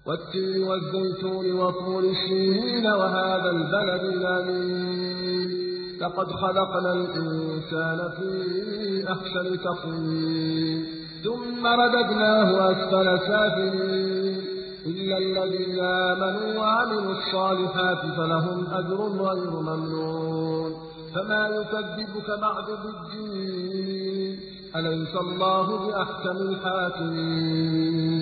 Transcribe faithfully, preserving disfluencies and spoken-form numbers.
والتين والزيتون وطور سينين وهذا البلد الأمين لقد خلقنا الإنسان في أحسن تقويم ثم رددناه أسفل سافلين إلا الذين آمنوا وعملوا الصالحات فلهم أجر غير ممنون فما يكذبك بعد بالدين أليس الله بأحكم الحاكمين